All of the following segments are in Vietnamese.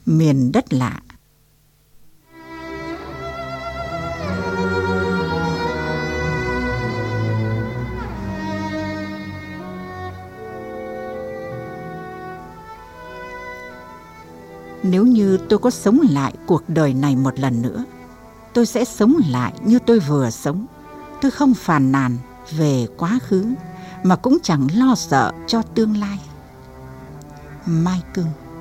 miền đất lạ. Nếu như tôi có sống lại cuộc đời này một lần nữa, tôi sẽ sống lại như tôi vừa sống. Tôi không phàn nàn về quá khứ, mà cũng chẳng lo sợ cho tương lai. Mai Cưng.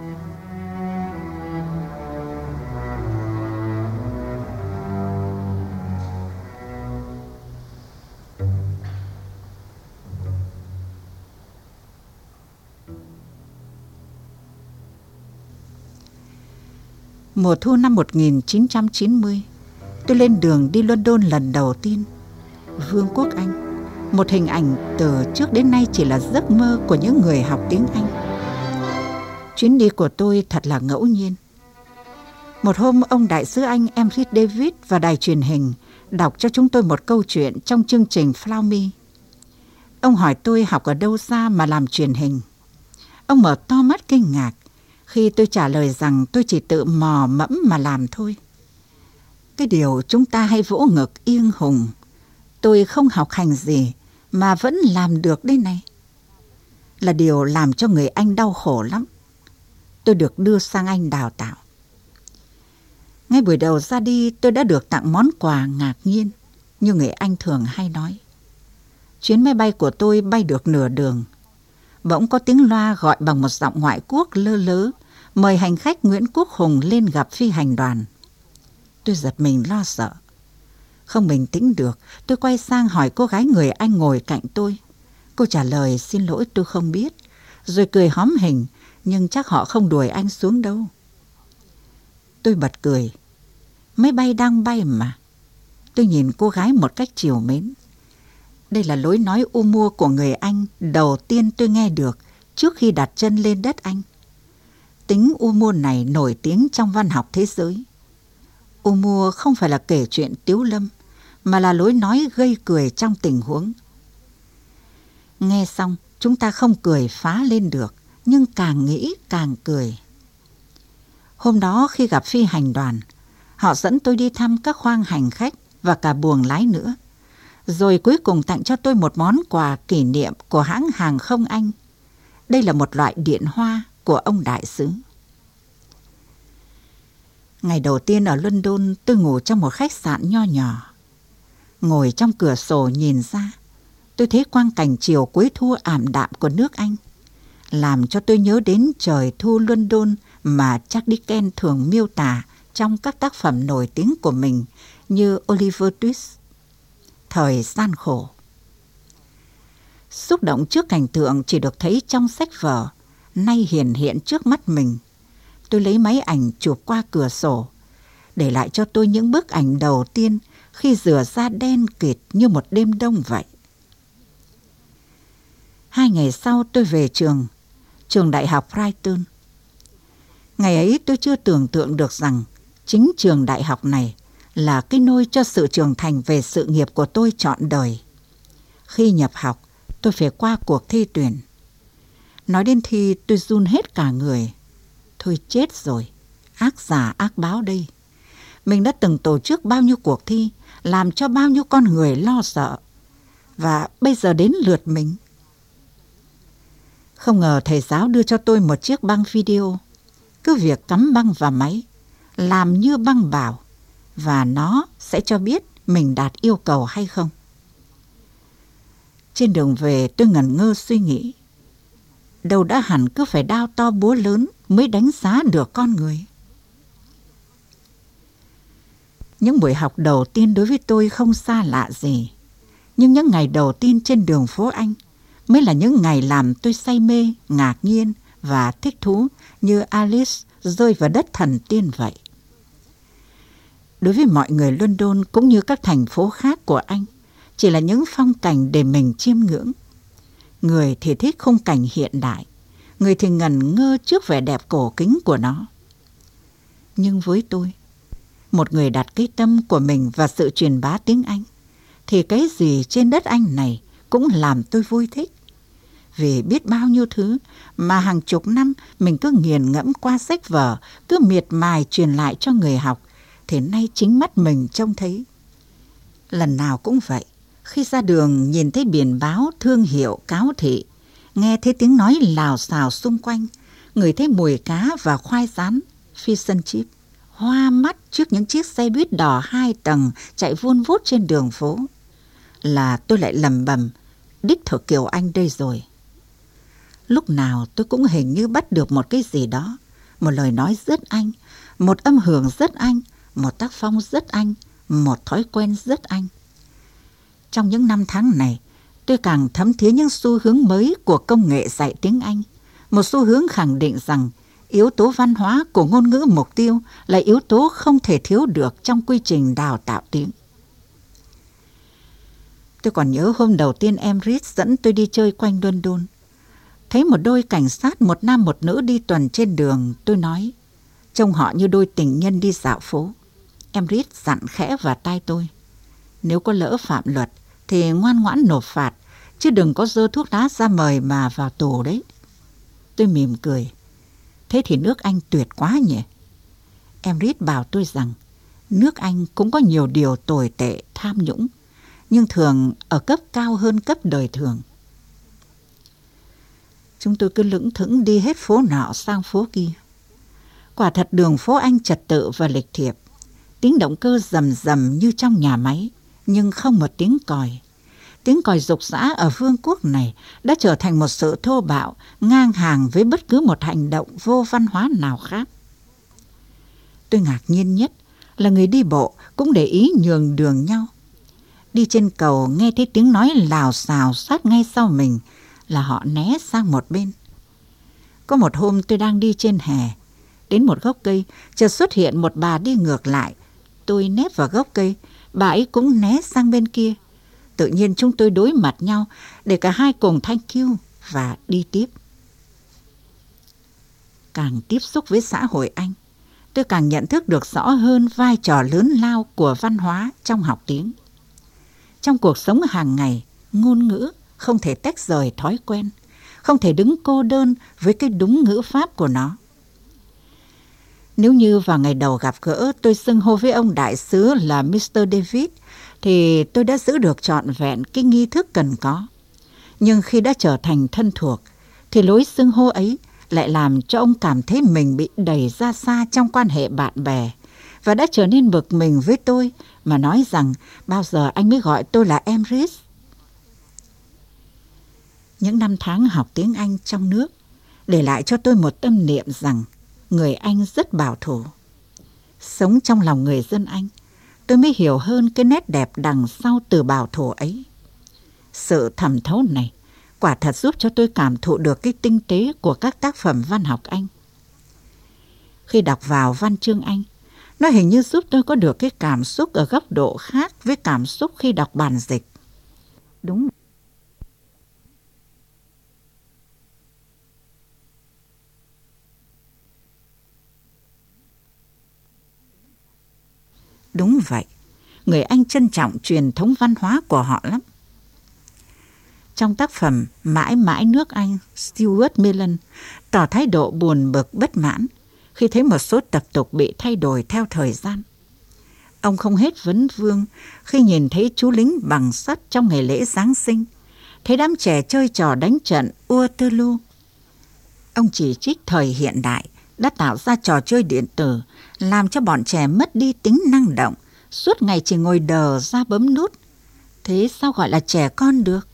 Mùa thu năm 1990, tôi lên đường đi London lần đầu tiên. Vương quốc Anh, một hình ảnh từ trước đến nay chỉ là giấc mơ của những người học tiếng Anh. Chuyến đi của tôi thật là ngẫu nhiên. Một hôm, ông đại sứ Anh Emrys David và đài truyền hình đọc cho chúng tôi một câu chuyện trong chương trình Follow Me. Ông hỏi tôi học ở đâu ra mà làm truyền hình. Ông mở to mắt kinh ngạc khi tôi trả lời rằng tôi chỉ tự mò mẫm mà làm thôi. Cái điều chúng ta hay vỗ ngực yên hùng, tôi không học hành gì mà vẫn làm được đây này, là điều làm cho người Anh đau khổ lắm. Tôi được đưa sang Anh đào tạo. Ngay buổi đầu ra đi, tôi đã được tặng món quà ngạc nhiên, như người Anh thường hay nói. Chuyến máy bay của tôi bay được nửa đường, bỗng có tiếng loa gọi bằng một giọng ngoại quốc lơ lớ, mời hành khách Nguyễn Quốc Hùng lên gặp phi hành đoàn. Tôi giật mình lo sợ. Không bình tĩnh được, tôi quay sang hỏi cô gái người Anh ngồi cạnh tôi. Cô trả lời xin lỗi tôi không biết, rồi cười hóm hình, nhưng chắc họ không đuổi anh xuống đâu. Tôi bật cười. Máy bay đang bay mà. Tôi nhìn cô gái một cách trìu mến. Đây là lối nói u mua của người Anh đầu tiên tôi nghe được trước khi đặt chân lên đất Anh. Tính u mua này nổi tiếng trong văn học thế giới. U mua không phải là kể chuyện tiếu lâm, mà là lối nói gây cười trong tình huống. Nghe xong, chúng ta không cười phá lên được, nhưng càng nghĩ càng cười. Hôm đó khi gặp phi hành đoàn, họ dẫn tôi đi thăm các khoang hành khách và cả buồng lái nữa. Rồi cuối cùng tặng cho tôi một món quà kỷ niệm của hãng hàng không Anh. Đây là một loại điện hoa của ông đại sứ. Ngày đầu tiên ở London, tôi ngủ trong một khách sạn nho nhỏ. Ngồi trong cửa sổ nhìn ra, tôi thấy quang cảnh chiều cuối thu ảm đạm của nước Anh, làm cho tôi nhớ đến trời thu London mà Charles Dickens thường miêu tả trong các tác phẩm nổi tiếng của mình như Oliver Twist. Thời gian khổ. Xúc động trước cảnh tượng chỉ được thấy trong sách vở, nay hiển hiện trước mắt mình. Tôi lấy máy ảnh chụp qua cửa sổ, để lại cho tôi những bức ảnh đầu tiên khi rửa da đen kịt như một đêm đông vậy. 2 ngày sau tôi về trường đại học Brighton. Ngày ấy tôi chưa tưởng tượng được rằng chính trường đại học này là cái nôi cho sự trưởng thành về sự nghiệp của tôi trọn đời. Khi nhập học, tôi phải qua cuộc thi tuyển. Nói đến thi tôi run hết cả người. Thôi chết rồi, ác giả ác báo đây. Mình đã từng tổ chức bao nhiêu cuộc thi, làm cho bao nhiêu con người lo sợ. Và bây giờ đến lượt mình. Không ngờ thầy giáo đưa cho tôi một chiếc băng video. Cứ việc cắm băng vào máy, làm như băng bảo, và nó sẽ cho biết mình đạt yêu cầu hay không. Trên đường về tôi ngẩn ngơ suy nghĩ. Đâu đã hẳn cứ phải đao to búa lớn mới đánh giá được con người. Những buổi học đầu tiên đối với tôi không xa lạ gì. Nhưng những ngày đầu tiên trên đường phố Anh mới là những ngày làm tôi say mê, ngạc nhiên và thích thú như Alice rơi vào đất thần tiên vậy. Đối với mọi người London cũng như các thành phố khác của Anh, chỉ là những phong cảnh để mình chiêm ngưỡng. Người thì thích khung cảnh hiện đại, người thì ngẩn ngơ trước vẻ đẹp cổ kính của nó. Nhưng với tôi, một người đặt cái tâm của mình vào sự truyền bá tiếng Anh, thì cái gì trên đất Anh này cũng làm tôi vui thích. về biết bao nhiêu thứ mà hàng chục năm mình cứ nghiền ngẫm qua sách vở, cứ miệt mài truyền lại cho người học, thì nay chính mắt mình trông thấy. Lần nào cũng vậy, khi ra đường nhìn thấy biển báo, thương hiệu, cáo thị, nghe thấy tiếng nói lào xào xung quanh, ngửi thấy mùi cá và khoai rán, fish and chip, hoa mắt trước những chiếc xe buýt đỏ 2 tầng chạy vun vút trên đường phố, là tôi lại lẩm bẩm, đích thực Kiều Anh đây rồi. Lúc nào tôi cũng hình như bắt được một cái gì đó, một lời nói rất Anh, một âm hưởng rất Anh, một tác phong rất Anh, một thói quen rất Anh. Trong những năm tháng này, tôi càng thấm thía những xu hướng mới của công nghệ dạy tiếng Anh, một xu hướng khẳng định rằng yếu tố văn hóa của ngôn ngữ mục tiêu là yếu tố không thể thiếu được trong quy trình đào tạo tiếng. Tôi còn nhớ hôm đầu tiên em Reed dẫn tôi đi chơi quanh London. Thấy một đôi cảnh sát, một nam một nữ đi tuần trên đường, tôi nói, trông họ như đôi tình nhân đi dạo phố. Em Reed dặn khẽ vào tai tôi, nếu có lỡ phạm luật thì ngoan ngoãn nộp phạt, chứ đừng có giơ thuốc lá ra mời mà vào tù đấy. Tôi mỉm cười, thế thì nước Anh tuyệt quá nhỉ. Em Reed bảo tôi rằng nước Anh cũng có nhiều điều tồi tệ, tham nhũng, nhưng thường ở cấp cao hơn cấp đời thường. Chúng tôi cứ lững thững đi hết phố nọ sang phố kia. Quả thật đường phố Anh trật tự và lịch thiệp, tiếng động cơ rầm rầm như trong nhà máy, nhưng không một tiếng còi. Tiếng còi rục rã ở vương quốc này đã trở thành một sự thô bạo, ngang hàng với bất cứ một hành động vô văn hóa nào khác. Tôi ngạc nhiên nhất là người đi bộ cũng để ý nhường đường nhau. Đi trên cầu nghe thấy tiếng nói lào xào sát ngay sau mình là họ né sang một bên. Có một hôm tôi đang đi trên hè, đến một gốc cây, chợt xuất hiện một bà đi ngược lại. Tôi nép vào gốc cây, bà ấy cũng né sang bên kia. Tự nhiên chúng tôi đối mặt nhau để cả hai cùng thank you và đi tiếp. Càng tiếp xúc với xã hội Anh, tôi càng nhận thức được rõ hơn vai trò lớn lao của văn hóa trong học tiếng. Trong cuộc sống hàng ngày, ngôn ngữ không thể tách rời thói quen, không thể đứng cô đơn với cái đúng ngữ pháp của nó. Nếu như vào ngày đầu gặp gỡ tôi xưng hô với ông đại sứ là Mr. David, thì tôi đã giữ được trọn vẹn cái nghi thức cần có. Nhưng khi đã trở thành thân thuộc, thì lối xưng hô ấy lại làm cho ông cảm thấy mình bị đẩy ra xa trong quan hệ bạn bè, và đã trở nên bực mình với tôi mà nói rằng bao giờ anh mới gọi tôi là em Reed. Những năm tháng học tiếng Anh trong nước để lại cho tôi một tâm niệm rằng người Anh rất bảo thủ. Sống trong lòng người dân Anh, tôi mới hiểu hơn cái nét đẹp đằng sau từ bảo thủ ấy. Sự thẩm thấu này quả thật giúp cho tôi cảm thụ được cái tinh tế của các tác phẩm văn học Anh. Khi đọc vào văn chương Anh, nó hình như giúp tôi có được cái cảm xúc ở góc độ khác với cảm xúc khi đọc bản dịch. Đúng vậy, người Anh trân trọng truyền thống văn hóa của họ lắm. Trong tác phẩm Mãi mãi nước Anh, Stuart Mill tỏ thái độ buồn bực bất mãn khi thấy một số tập tục bị thay đổi theo thời gian. Ông không hết vấn vương khi nhìn thấy chú lính bằng sắt trong ngày lễ Giáng sinh, thấy đám trẻ chơi trò đánh trận Waterloo. Ông chỉ trích thời hiện đại đã tạo ra trò chơi điện tử, làm cho bọn trẻ mất đi tính năng động, suốt ngày chỉ ngồi đờ ra bấm nút. Thế sao gọi là trẻ con được?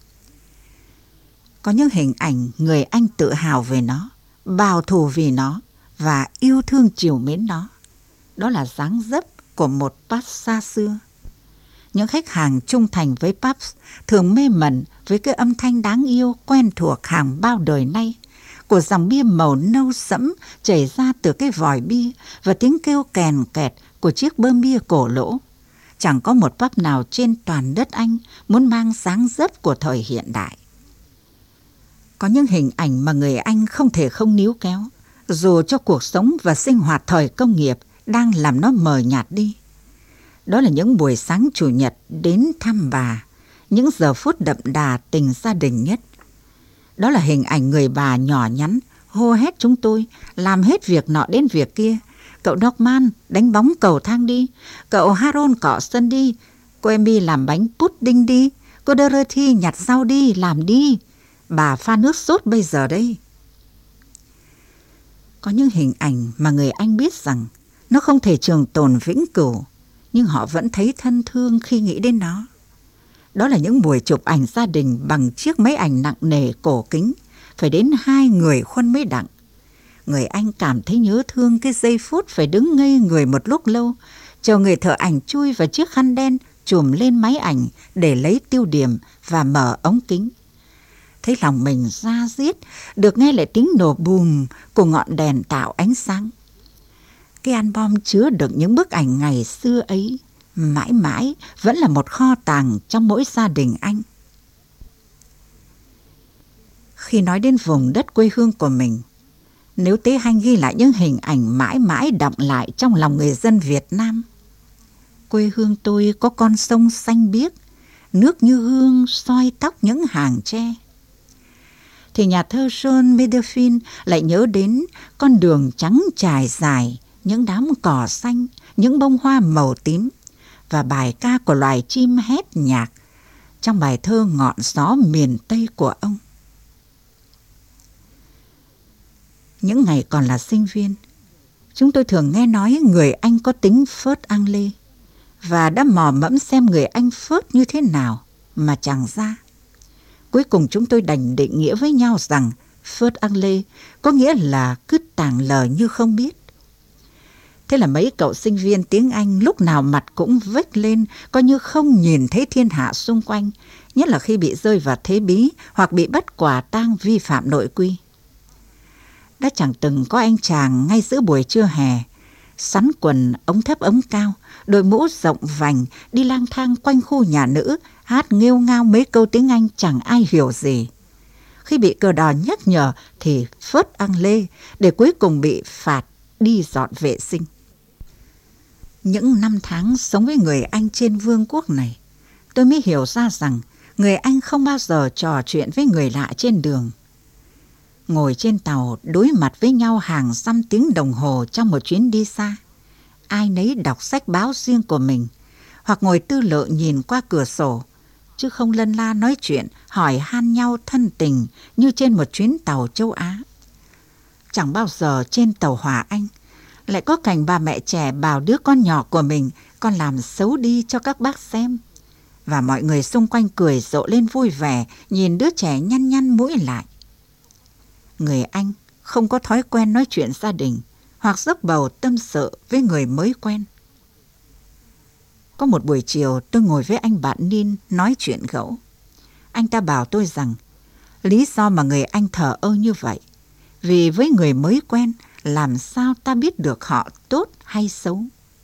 Có những hình ảnh người Anh tự hào về nó, bảo thủ vì nó và yêu thương trìu mến nó. Đó là dáng dấp của một pub xa xưa. Những khách hàng trung thành với pubs thường mê mẩn với cái âm thanh đáng yêu quen thuộc hàng bao đời nay của dòng bia màu nâu sẫm chảy ra từ cái vòi bia và tiếng kêu kèn kẹt của chiếc bơm bia cổ lỗ. Chẳng có một pub nào trên toàn đất Anh muốn mang dáng dấp của thời hiện đại. Có những hình ảnh mà người Anh không thể không níu kéo, dù cho cuộc sống và sinh hoạt thời công nghiệp đang làm nó mờ nhạt đi. Đó là những buổi sáng Chủ nhật đến thăm bà, những giờ phút đậm đà tình gia đình nhất. Đó là hình ảnh người bà nhỏ nhắn, hô hét chúng tôi, làm hết việc nọ đến việc kia. Cậu Norman đánh bóng cầu thang đi, cậu Harold cọ sân đi, cô Amy làm bánh pudding đi, cô Dorothy nhặt rau đi, làm đi. Bà pha nước sốt bây giờ đây. Có những hình ảnh mà người Anh biết rằng nó không thể trường tồn vĩnh cửu, nhưng họ vẫn thấy thân thương khi nghĩ đến nó. Đó là những buổi chụp ảnh gia đình bằng chiếc máy ảnh nặng nề cổ kính, phải đến 2 người khuân mới đặng. Người Anh cảm thấy nhớ thương cái giây phút phải đứng ngây người một lúc lâu, chờ người thợ ảnh chui vào chiếc khăn đen chùm lên máy ảnh để lấy tiêu điểm và mở ống kính. Thấy lòng mình da diết, được nghe lại tiếng nổ bùm của ngọn đèn tạo ánh sáng. Cái album chứa đựng những bức ảnh ngày xưa ấy, mãi mãi vẫn là một kho tàng trong mỗi gia đình Anh. Khi nói đến vùng đất quê hương của mình, nếu Tế Hanh ghi lại những hình ảnh mãi mãi đọng lại trong lòng người dân Việt Nam. Quê hương tôi có con sông xanh biếc, nước như hương soi tóc những hàng tre. Thì nhà thơ John Meadowfield lại nhớ đến con đường trắng trải dài, những đám cỏ xanh, những bông hoa màu tím, và bài ca của loài chim hét nhạc trong bài thơ Ngọn gió miền Tây của ông. Những ngày còn là sinh viên, chúng tôi thường nghe nói người Anh có tính phớt Anglais, và đã mò mẫm xem người Anh phớt như thế nào mà chẳng ra. Cuối cùng chúng tôi đành định nghĩa với nhau rằng phớt Anglais có nghĩa là cứ tàng lờ như không biết. Thế là mấy cậu sinh viên tiếng Anh lúc nào mặt cũng vếch lên, coi như không nhìn thấy thiên hạ xung quanh, nhất là khi bị rơi vào thế bí hoặc bị bắt quả tang vi phạm nội quy. Đã chẳng từng có anh chàng ngay giữa buổi trưa hè, sắn quần ống thấp ống cao, đội mũ rộng vành, đi lang thang quanh khu nhà nữ, hát nghêu ngao mấy câu tiếng Anh chẳng ai hiểu gì. Khi bị cờ đỏ nhắc nhở thì phớt Anglais, để cuối cùng bị phạt đi dọn vệ sinh. Những năm tháng sống với người Anh trên vương quốc này, tôi mới hiểu ra rằng người Anh không bao giờ trò chuyện với người lạ trên đường. Ngồi trên tàu đối mặt với nhau hàng dăm tiếng đồng hồ trong một chuyến đi xa, ai nấy đọc sách báo riêng của mình, hoặc ngồi tư lự nhìn qua cửa sổ, chứ không lân la nói chuyện, hỏi han nhau thân tình như trên một chuyến tàu châu Á. Chẳng bao giờ trên tàu hỏa Anh lại có cảnh bà mẹ trẻ bảo đứa con nhỏ của mình con làm xấu đi cho các bác xem, và mọi người xung quanh cười rộ lên vui vẻ nhìn đứa trẻ nhăn nhăn mũi lại. Người Anh không có thói quen nói chuyện gia đình hoặc dốc bầu tâm sự với người mới quen. Có một buổi chiều tôi ngồi với anh bạn Nin nói chuyện gẫu. Anh ta bảo tôi rằng lý do mà người Anh thờ ơ như vậy vì với người mới quen làm sao ta biết được họ tốt hay xấu.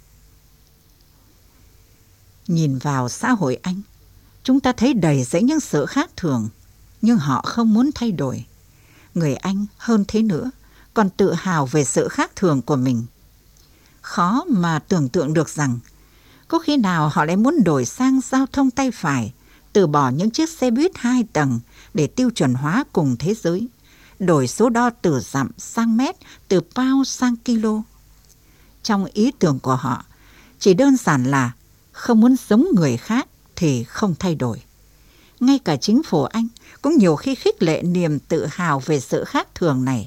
Nhìn vào xã hội Anh, chúng ta thấy đầy dẫy những sự khác thường, nhưng họ không muốn thay đổi. Người Anh hơn thế nữa, còn tự hào về sự khác thường của mình. Khó mà tưởng tượng được rằng có khi nào họ lại muốn đổi sang giao thông tay phải, từ bỏ những chiếc xe buýt 2 tầng để tiêu chuẩn hóa cùng thế giới, đổi số đo từ dặm sang mét, từ pound sang kilo. Trong ý tưởng của họ, chỉ đơn giản là không muốn giống người khác thì không thay đổi. Ngay cả chính phủ Anh cũng nhiều khi khích lệ niềm tự hào về sự khác thường này.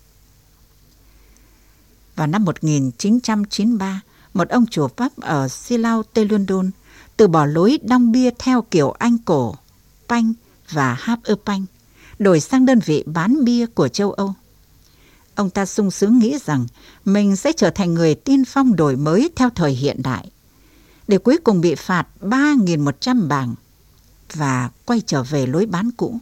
Vào năm 1993, một ông chùa Pháp ở Silao, Tây London, từ bỏ lối đong bia theo kiểu Anh cổ, panh và Half-a-pint, đổi sang đơn vị bán bia của châu Âu. Ông ta sung sướng nghĩ rằng mình sẽ trở thành người tiên phong đổi mới theo thời hiện đại, để cuối cùng bị phạt 3.100 bảng và quay trở về lối bán cũ.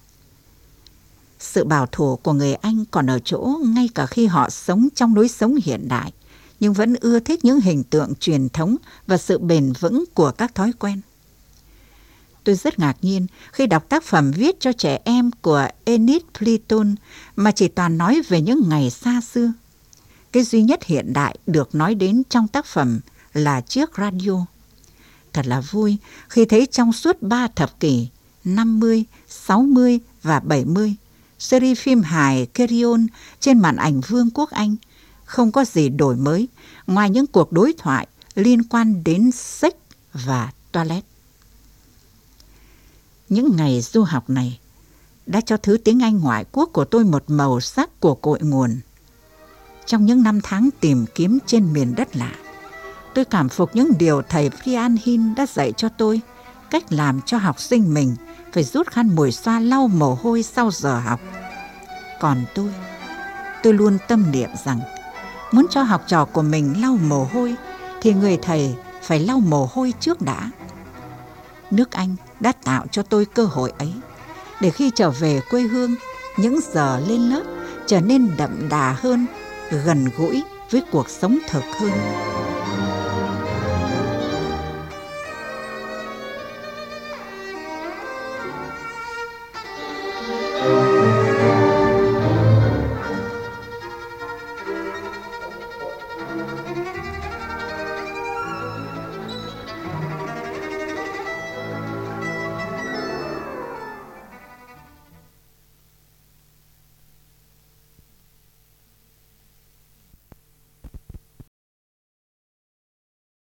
Sự bảo thủ của người Anh còn ở chỗ ngay cả khi họ sống trong lối sống hiện đại, nhưng vẫn ưa thích những hình tượng truyền thống và sự bền vững của các thói quen. Tôi rất ngạc nhiên khi đọc tác phẩm viết cho trẻ em của Enid Blyton mà chỉ toàn nói về những ngày xa xưa. Cái duy nhất hiện đại được nói đến trong tác phẩm là chiếc radio. Thật là vui khi thấy trong suốt 3 thập kỷ 50, 60 và 70, Series phim hài Carry-On trên màn ảnh Vương quốc Anh không có gì đổi mới ngoài những cuộc đối thoại liên quan đến sex và toilet. Những ngày du học này đã cho thứ tiếng Anh ngoại quốc của tôi một màu sắc của cội nguồn. Trong những năm tháng tìm kiếm trên miền đất lạ, tôi cảm phục những điều thầy Brian Hill đã dạy cho tôi, cách làm cho học sinh mình phải rút khăn mùi xoa lau mồ hôi sau giờ học. Còn tôi luôn tâm niệm rằng muốn cho học trò của mình lau mồ hôi thì người thầy phải lau mồ hôi trước đã. Nước Anh đã tạo cho tôi cơ hội ấy, để khi trở về quê hương, những giờ lên lớp trở nên đậm đà hơn, gần gũi với cuộc sống thực hơn.